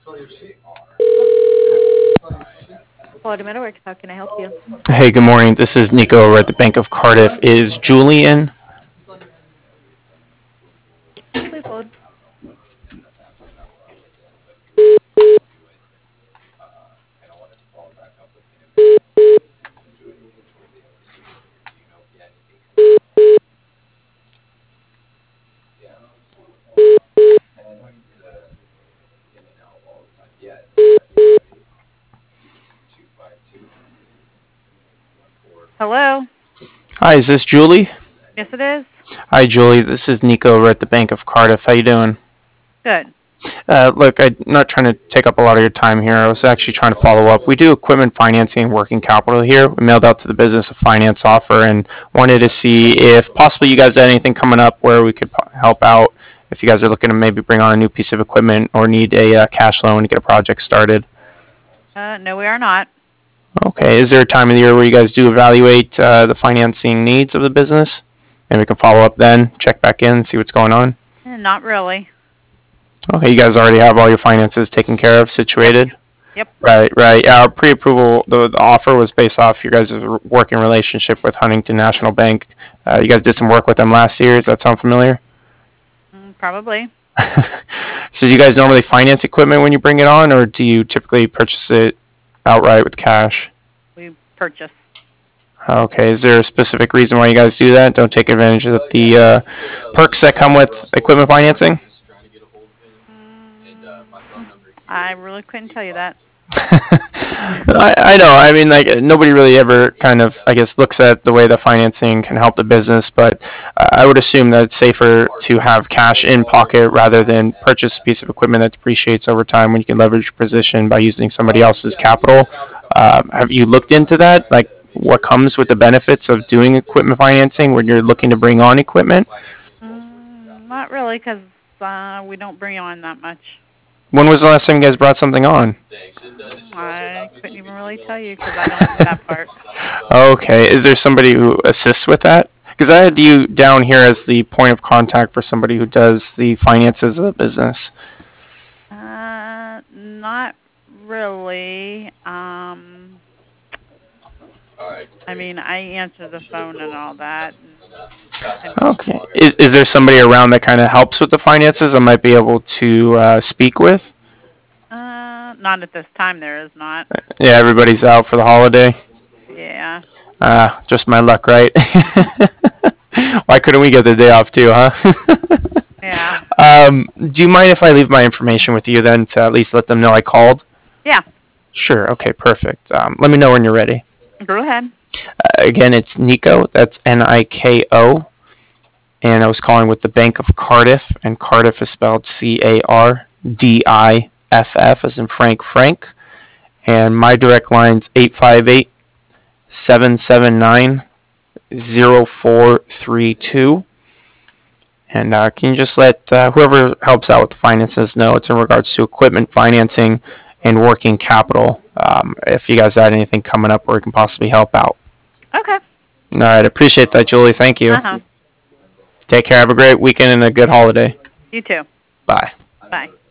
Florida Metalworks, how can I help you? Hey, good morning. This is Nico over at the Bank of Cardiff. Is Julie in? Please hold. Hello? Hi, is this Julie? Yes, it is. Hi, Julie. This is Nico over at the Bank of Cardiff. How you doing? Good. Look, I'm not trying to take up a lot of your time here. I was actually trying to follow up. We do equipment financing and working capital here. We mailed out to the business a finance offer and wanted to see if possibly you guys had anything coming up where we could help out if you guys are looking to maybe bring on a new piece of equipment or need a cash loan to get a project started. No, we are not. Okay. Is there a time of the year where you guys do evaluate the financing needs of the business? And we can follow up then, check back in, see what's going on. Not really. Okay, you guys already have all your finances taken care of, Yep. situated? Yep. Right, right. Yeah, our pre-approval, the offer was based off your guys' working relationship with Huntington National Bank. You guys did some work with them last year. Does that sound familiar? Probably. So do you guys normally finance equipment when you bring it on, or do you typically purchase it outright with cash? We purchase. Okay, is there a specific reason why you guys do that? Don't take advantage of the perks that come with equipment financing? I really couldn't tell you that. I know. I mean, like nobody really ever kind of, I guess, looks at the way the financing can help the business. But I would assume that it's safer to have cash in pocket rather than purchase a piece of equipment that depreciates over time when you can leverage your position by using somebody else's capital. Have you looked into that? Like, what comes with the benefits of doing equipment financing when you're looking to bring on equipment? Not really, because we don't bring on that much. When was the last time you guys brought something on? I couldn't even really tell you because I don't do that part. Okay. Is there somebody who assists with that? Because I had you down here as the point of contact for somebody who does the finances of the business. Not really. I mean, I answer the phone and all that. Okay. Is there somebody around that kind of helps with the finances I might be able to speak with? Not at this time. There is not. Yeah, everybody's out for the holiday. Yeah. Just my luck, right? Why couldn't we get the day off too, huh? Yeah. Do you mind if I leave my information with you then to at least let them know I called? Yeah. Sure. Okay, perfect. Let me know when you're ready. Go ahead. Again, it's Nico. That's Niko. And I was calling with the Bank of Cardiff, and Cardiff is spelled Cardiff, as in Frank. And my direct line's 858-779-0432. And can you just let whoever helps out with the finances know it's in regards to equipment financing and working capital, if you guys had anything coming up where we can possibly help out. Okay. All right, appreciate that, Julie. Thank you. Uh-huh. Take care. Have a great weekend and a good holiday. You too. Bye. Bye.